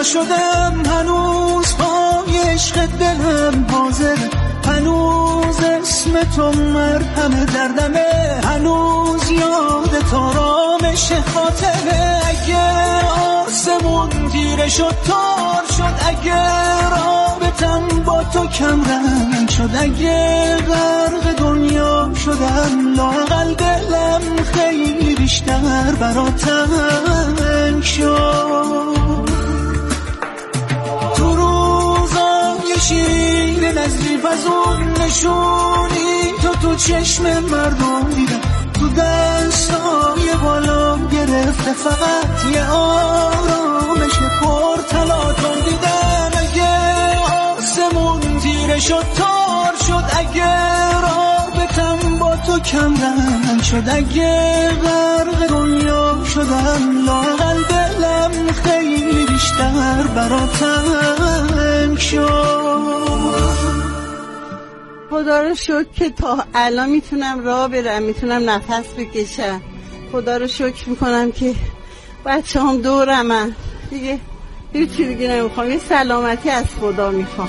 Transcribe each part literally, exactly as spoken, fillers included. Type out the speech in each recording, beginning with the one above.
نشدم، هنوز پای عشق دلم حاضر، هنوز اسم تو مرهم دردمه، هنوز یاد آرامش خاطره. اگه آسمون تیره شد تار شد، اگه رابطم با تو کم رنگ شد، اگه غرق دنیا شدم لااقل دلم خیلی بیشتر برات تنگ شد. تو روزای شیر نظریف از اون نشونی تو تو چشم مردم دیدم، تو دستای بالا گرفته فقط یه آرامش پر تلاطم دیدم. اگه آسمون تیره شد تار شد، اگه رابطم با تو کم رنگ شد، اگه غرق دنیا شدم لااقل دلم خیلی بیشتر برات تنگ شد. خدا رو شکر که تا الان میتونم راه برم، میتونم نفس بکشم. خدا رو شکر میکنم که بچه هم دورمن دیگه، هیچی دیگه نمیخوام، یه سلامتی از خدا میخوام.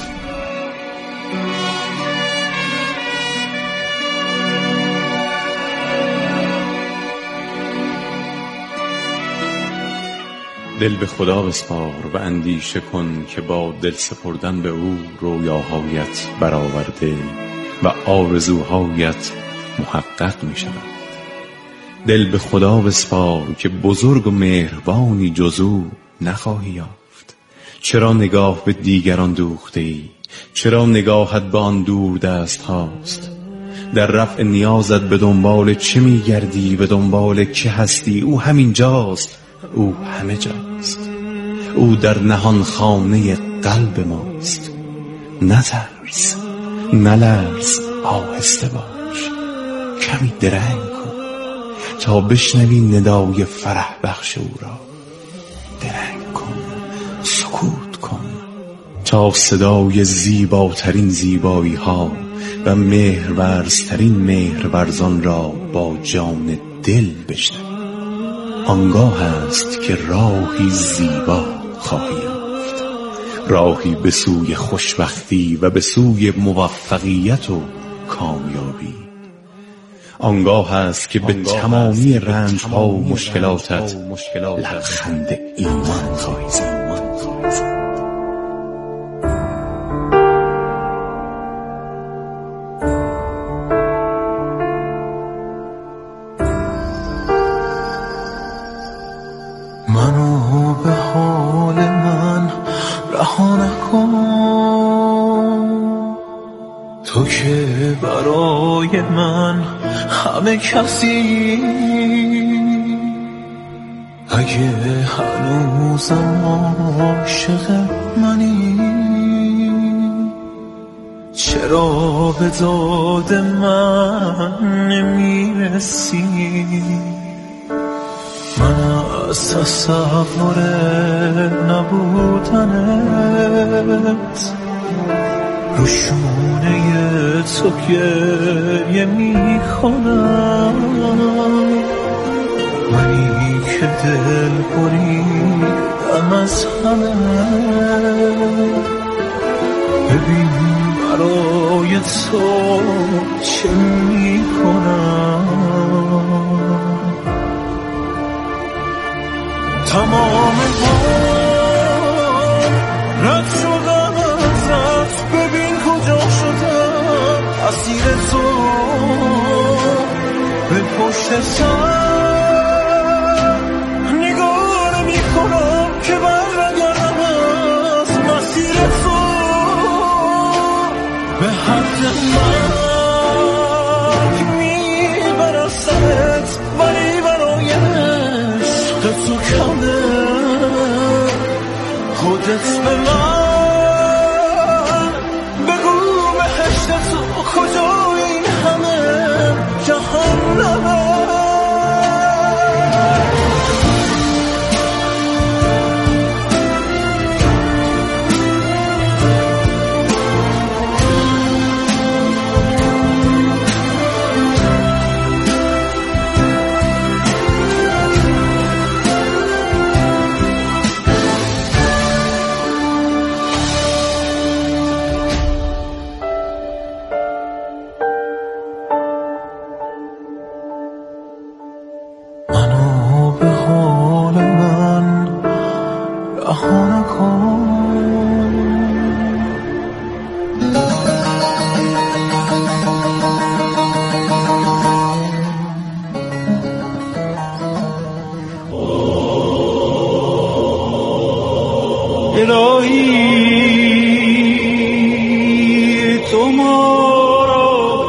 دل به خدا بسپار و اندیشه کن که با دل سپردن به او رویاهایت برآورده و آرزوهایت محقق می شود. دل به خدا بسپار که بزرگ و مهربانی جز او نخواهی یافت. چرا نگاه به دیگران دوخته ای؟ چرا نگاهت به آن دور دست هاست؟ در رفع نیازت به دنبال چه می گردی؟ به دنبال که هستی؟ او همین جاست، او همه جاست، او در نهان خانه قلب ماست. نترس، نلرز، آهسته باش، کمی درنگ کن تا بشنوی ندای فرح بخش او را. درنگ کن، سکوت کن تا صدای زیباترین زیبایی ها و مهرورزترین مهرورزان را با جان دل بشنوی. آنگاه است که راهی زیبا خواهی یافت، راهی به سوی خوشبختی و به سوی موفقیت و کامیابی. آنگاه است که به تمامی رنج‌ها و مشکلاتت لبخند ایمان خواهی زد. منو به حال من رها نکن، تو که برای من همه کسی. اگه هنوزم عاشق منی، چرا به داد من نمیرسی؟ من از تصور نبودنت رو شونه تو گریه می کنم. منی که دل بریدم از همه، ببین برای تو چه می کنم. تمام بار رد شدم ازت، ببین کجا شدم اسیر تو. به پشت سر نگاه نمی کنم که برگردم از مسیر تو. به حد مرگ میبرستت، ولی برای عشق تو کمه. خودت به من بگو بهشت تو کجا، این همه جهنمه. الهی تو ما را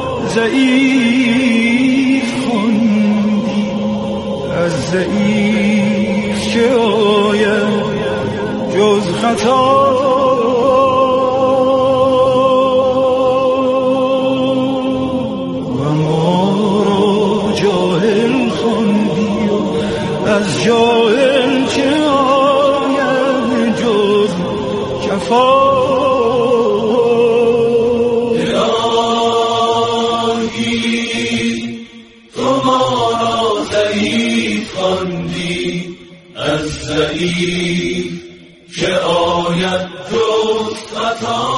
ضعیف خواندی، از ضعیف چه آید جز خطا، از جاهل چه آید جز جفا. الهی تو ما را ضعیف خواندی، از ضعیف چه آید جز خطا.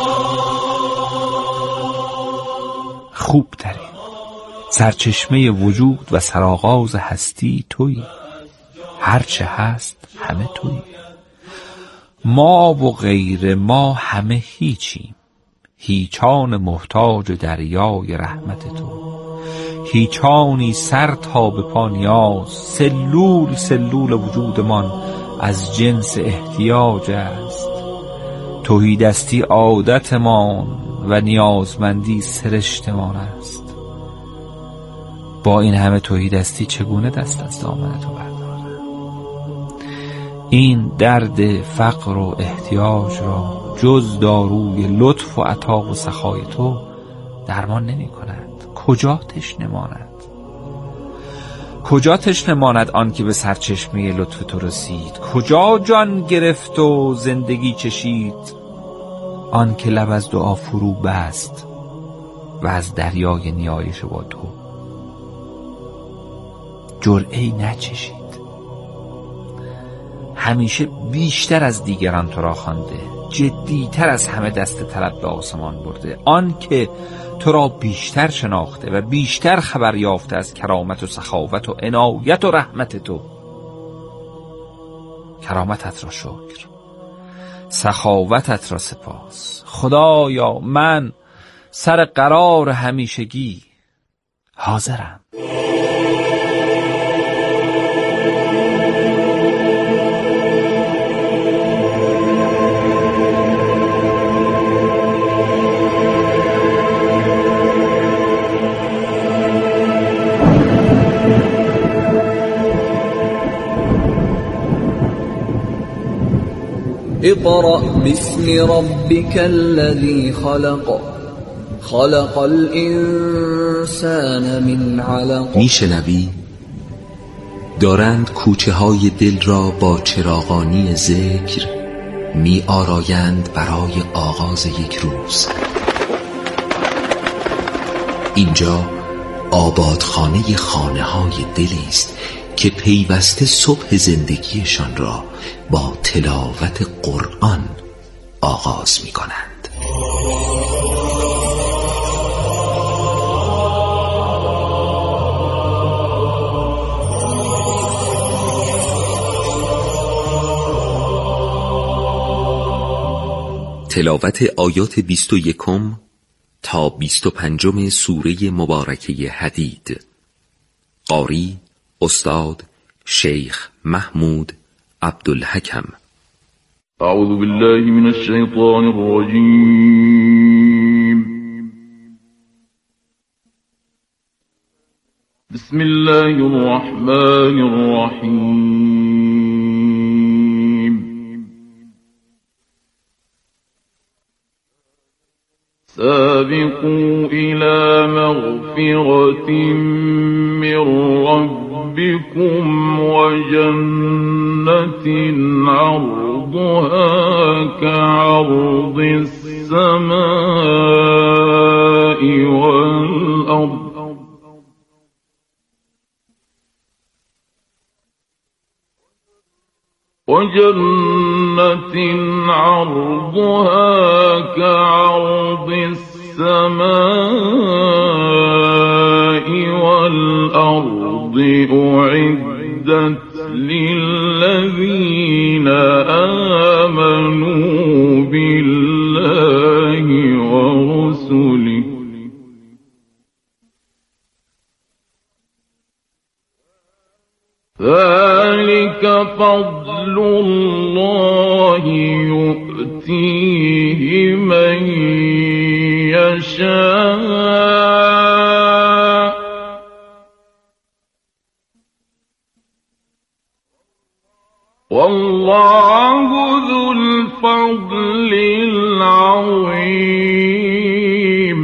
خوب ترین سرچشمه وجود و سرآغاز هستی تویی، هرچه هست همه تویی. ما و غیر ما همه هیچیم، هیچان محتاج دریای رحمت تو. هیچانی سر تا به پا نیاز، سلول سلول وجودمان از جنس احتیاج است. تهیدستی عادتمان و نیازمندی سرشتمان است. با این همه تهیدستی چگونه دست از دامن تو بردارم؟ این درد فقر و احتیاج را جز داروی لطف و عطا و سخای تو درمان نمی کند. کجا تشنه ماند؟ کجا تشنه ماند آن که به سرچشمه لطف تو رسید؟ کجا جان گرفت و زندگی چشید آن که لب از دعا فرو بست و از دریای نیایش با تو جرعه‌ای نچشید؟ همیشه بیشتر از دیگران تو را خوانده، جدیتر از همه دست طلب به آسمان برده. آن که تو را بیشتر شناخته و بیشتر خبر یافته از کرامت و سخاوت و عنایت و رحمت تو. کرامتت را شکر، سخاوتت را سپاس. خدایا من سر قرار همیشگی حاضرم. اقرأ باسم ربك الذي خلق خلق الانسان من علق. میشنوی؟ دارند کوچه های دل را با چراغانی ذکر می آرایند برای آغاز یک روز. اینجا آبادخانه خانه های دلی است که پیوسته صبح زندگیشان را با تلاوت قرآن آغاز می کنند. تلاوت آیات بیست و یکم تا بیست و پنجم سوره مبارکه حدید. قاری استاد شیخ محمود عبدالحکم. اعوذ بالله من الشیطان الرجیم. بسم الله الرحمن الرحیم. سابقوا إلى مغفرة من ربكم وجنة عرضها كعرض السماء والأرض وجنة عرضها كعرض السماء والأرض أعدت للذين آمنوا بالله ورسله ذلك ذلك فضل الله يؤتيه من يشاء والله ذو الفضل العظيم.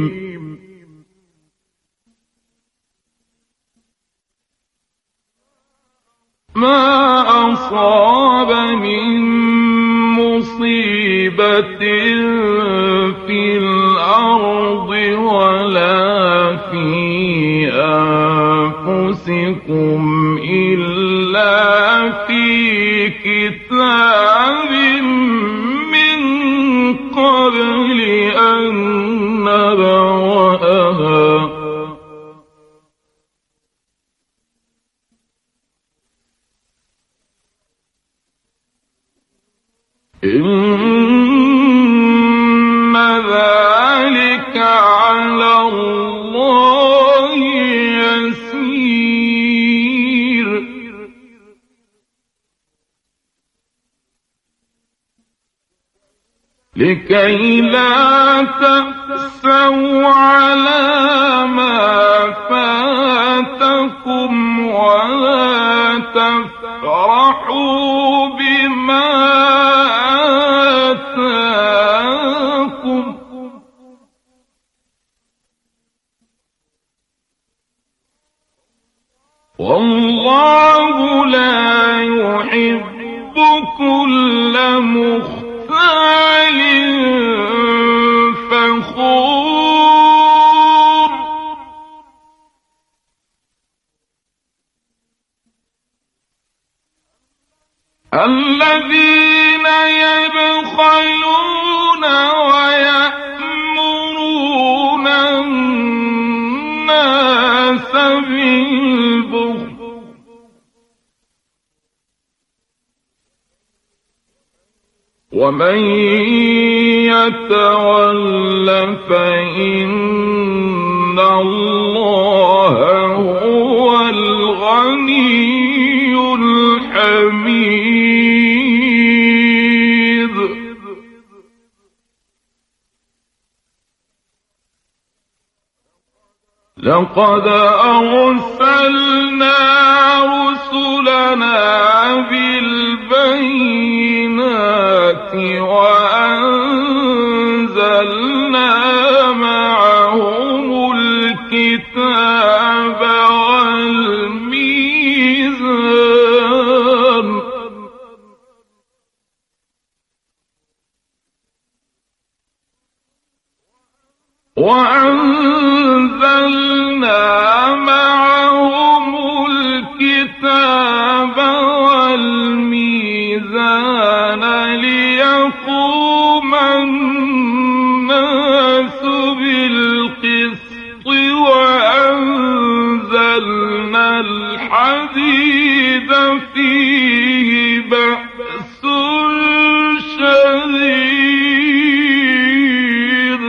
ما أصاب من مصيبة في الأرض ولا في أنفسكم إلا في كتاب من قبل أن نبرأها إن ذلك على الله يسير. لكي لا تأسوا على ما فاتكم ولا تفرحوا بما آتاكم والله لا يحب كل مختال فخور. الذين يبخلون ويأمرون الناس بالبخل ومن يتول فإن الله هو الغني الحميد. لقد أرسلنا رسلنا بالبينات وأنزلنا معهم الكتاب والميزان وأنزلنا معهم الكتاب والميزان ليقوم الناس بالقسط وأنزلنا الحديد فيه بأس شديد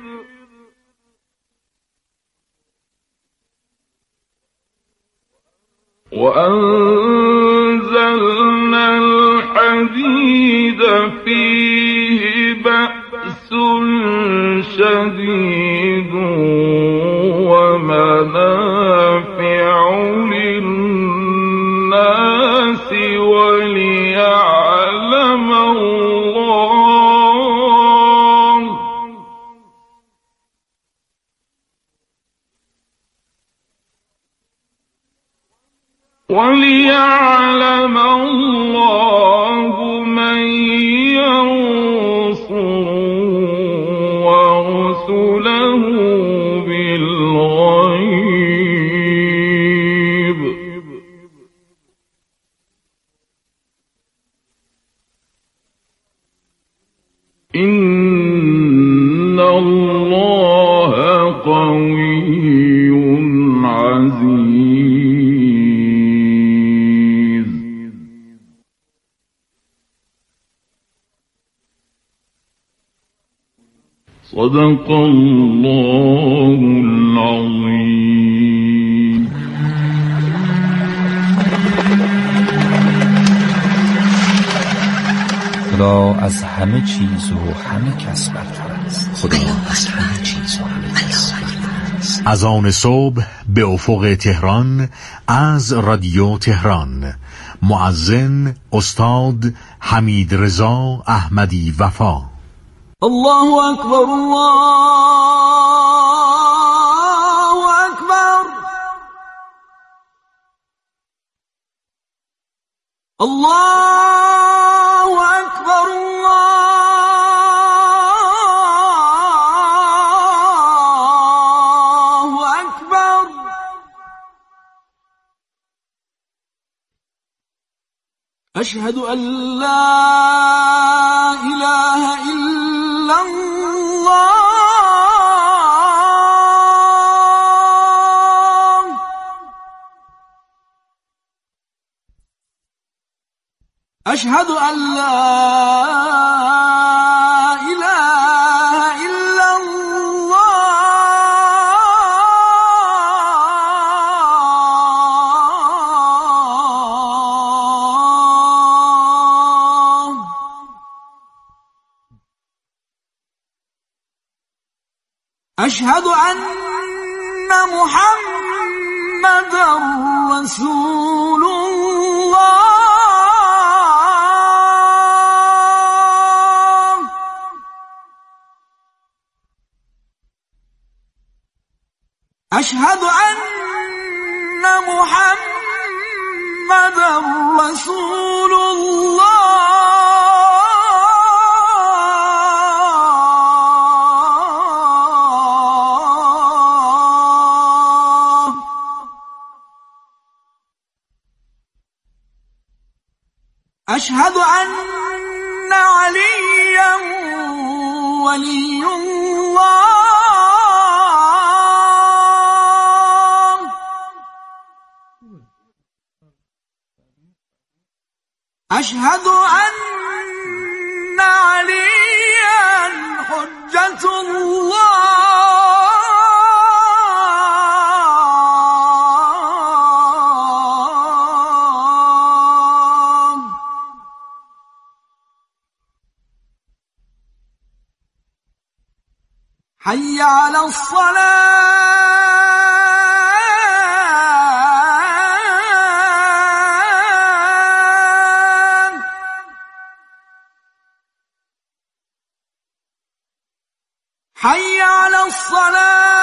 وأنزلنا الحديد فيه بأس شديد ومنافع للناس وليعلم الله وليعلم الله من ينصره ورسله بالغيب إن الله قوي عزيز. صدق الله العظيم. خدا از همه چیز و همه کس برتر است. خدا از همه چیز و همه کس برتر است. از آن صبح به افق تهران از رادیو تهران، مؤذن استاد حمید رضا احمدی وفا. الله اکبر، الله اکبر، الله اکبر، الله اکبر. اشهد ان لا اله الا الله، اشهد ان لا اله الا الله. اشهد ان محمدا رسول الله. اشهد ان محمدا رسول الله. اشهد ان عليا ولي الله. اشهد ان عليا حجة الله. حي على الصلاة. حي على الصلاة.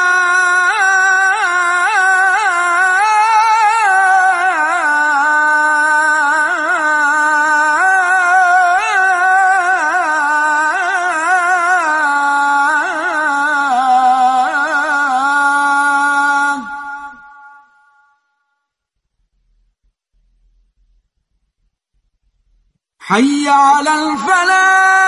حي على الفلاح.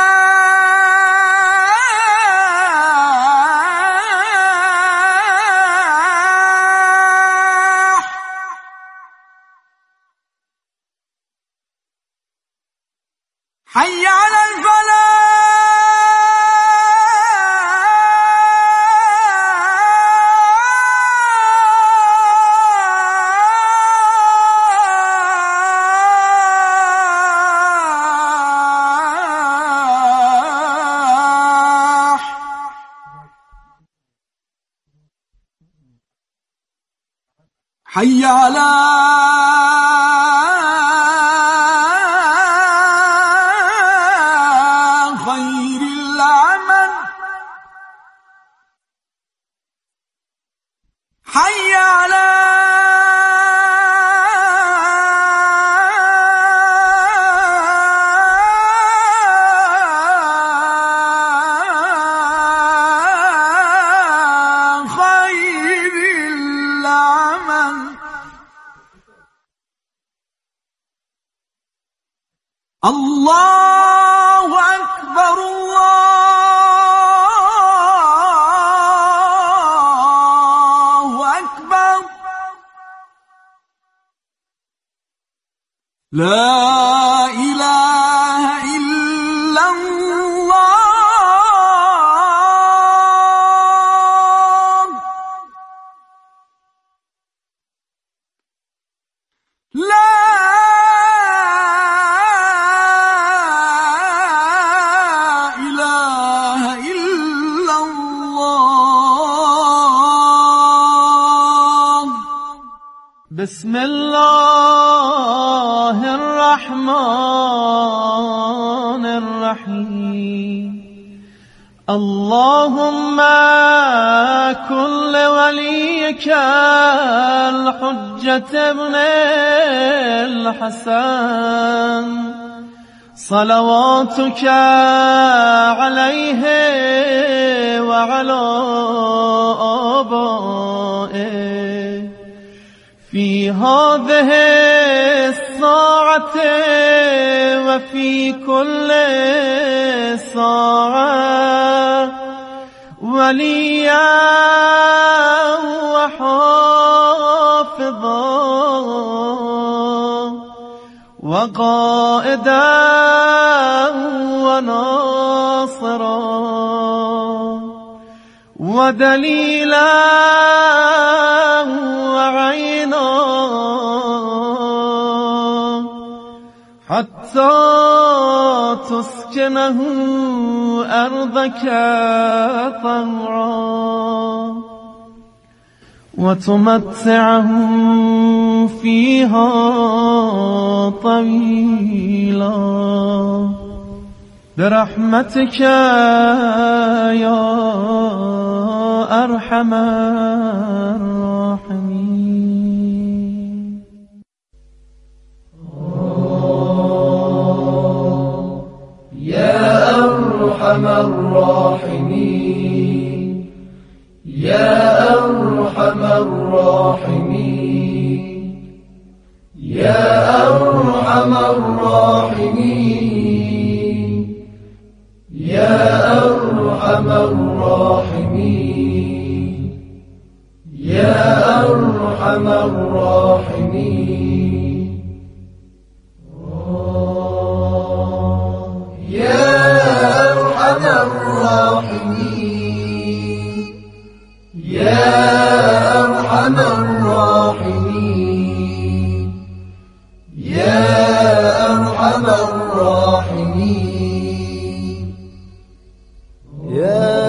حي على الفلاح. حي على خير العمل. حي على خير العمل. الله أكبر، الله أكبر. لا إله إلا الله. لا الرحمن الرحيم اللهم كن لوليك الحجة ابن الحسن صلواتك عليه وعلى آبائه في هذه الساعة وفي كل ساعة وليا وحافظا وقائدا وناصرا ودليلا وعينا حتى تسكنه أرضك طوعا وتمتعه فيها طويلا برحمتك يا أرحم الراحمين. يا أرحم الراحمين يا أرحم الراحمين يا أرحم الراحمين يا أرحم الراحمين يا أرحم الراحمين يا أرحم الراحمين يا أرحم الراحمين يا أرحم الراحمين يا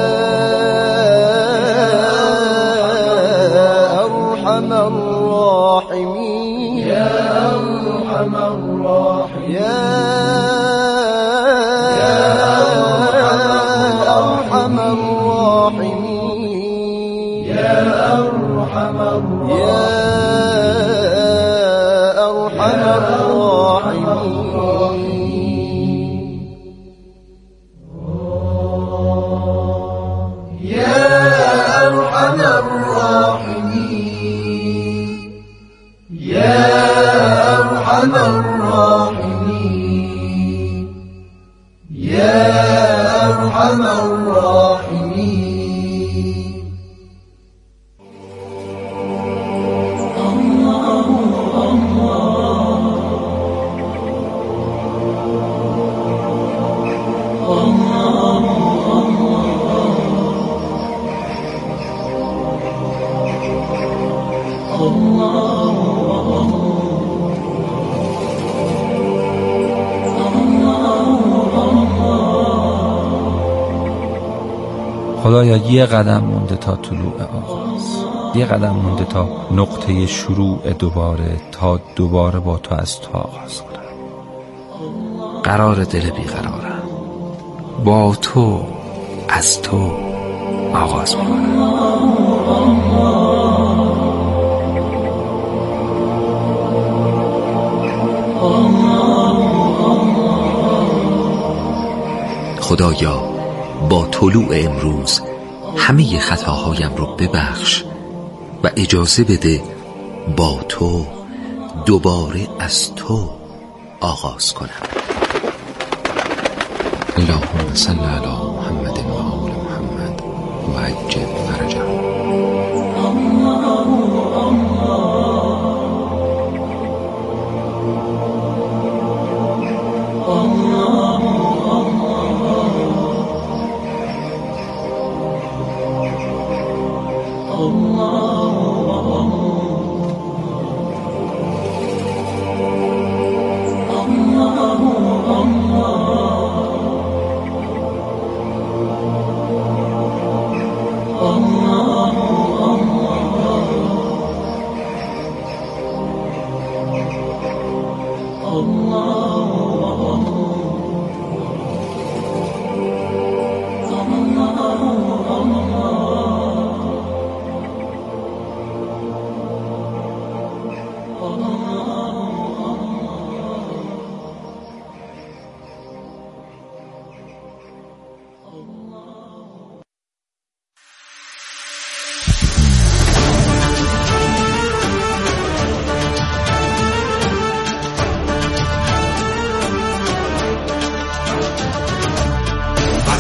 أرحم الراحمين يا أرحم الراحمين يا أرحم الراحمين يا أرحم الراحمين يا أرحم الراحمين يا أرحم الراحمين يا أرحم الراحمين يا أرحم الراحمين خدایا یه قدم مونده تا طلوع آغاز، یه قدم مونده تا نقطه شروع دوباره، تا دوباره با تو از تو آغاز کنم. قرار دل بیقرارم، با تو از تو آغاز میکنم. خدایا با طلوع امروز همه خطاهایم رو ببخش و اجازه بده با تو دوباره از تو آغاز کنم. اللهم صل علی محمد و آل محمد و عجل فرجهم. Allah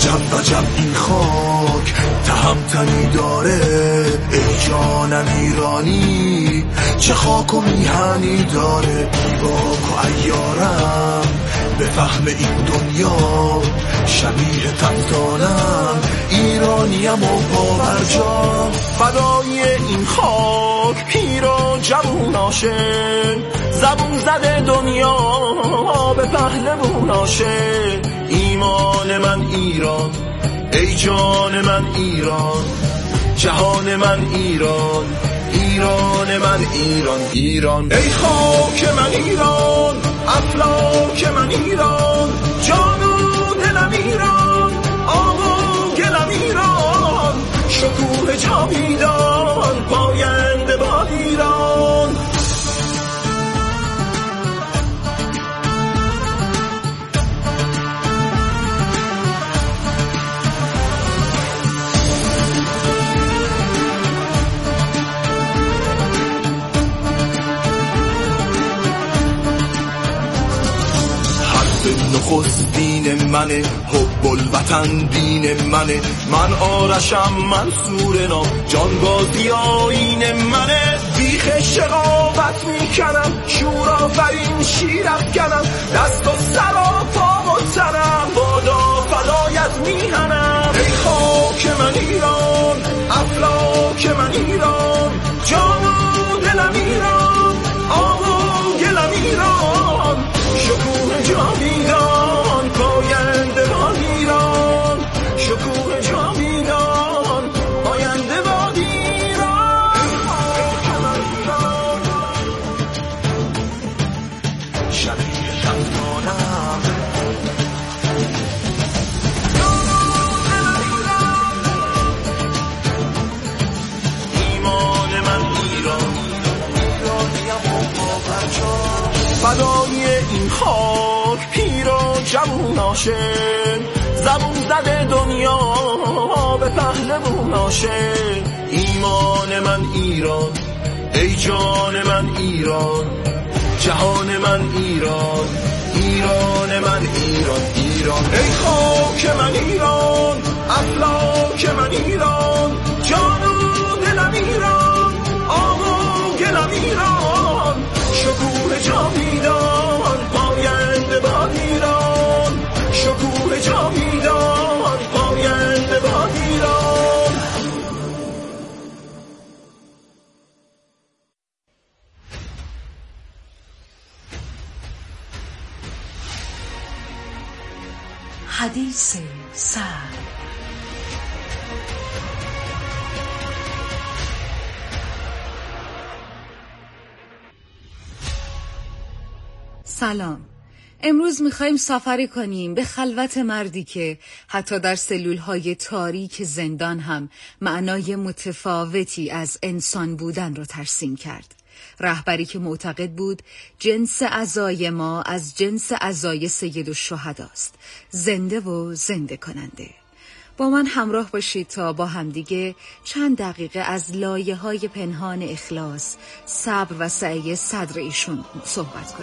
عجب عجب این خاک تهمتنی داره، ای جانم ایرانی چه خاک و میهنی داره. ایراک و ایارم به فهم این دنیا، شبیه تفتانم ایرانیم و باورجام. فدای این خاک پیر و جووناشه، زبون زده دنیا به پهلووناشه. ایمان من ایران، ای جان من ایران، جهان من ایران، ایران من ایران. ایران ای خاک من ایران، افلاک من ایران، جان و دلم ایران، آب و گلم ایران، شکوه جاویدان پاینده باد ایران. نخست دین منه، حب الوطن دین منه، من آرشم منصور نام، جانبازی آیین منه. بیخ شقاوت میکنم، شور آفرین شیر افکنم، دست و سر و پا و تنم بادا فدایت میهنم. ای خاک من ایران، افلاک من ایران، جان و دلم ایران، آب و گلم ایران، شکوه جاویدان پاینده باد ایران، شکوه جاویدان پاینده باد ایران. شبیه شمدانم ایمان من ایران، ایرانیم و باورجام. فدای این خاک پیر و جووناشه، زبون زده دنیا به پهلووناشه. ایمان من ایران، ای جان من ایران، جهان من ایران، ایران من ایران. ایران ای خاک من ایران، افلاک من ایران، جان و دلم ایران، آب و گلم ایران، شکوه جاویدان پاینده باد ایران، شکوه جاویدان پاینده باد ایران. حدیث سر. سلام. امروز میخوایم سفری کنیم به خلوت مردی که حتی در سلولهای تاریک زندان هم معنای متفاوتی از انسان بودن رو ترسیم کرد. رهبری که معتقد بود جنس اعضای ما از جنس اعضای سید الشهداست، زنده و زنده کننده. با من همراه باشید تا با همدیگه چند دقیقه از لایه‌های پنهان اخلاص، صبر و سعی صدر ایشون صحبت کنیم.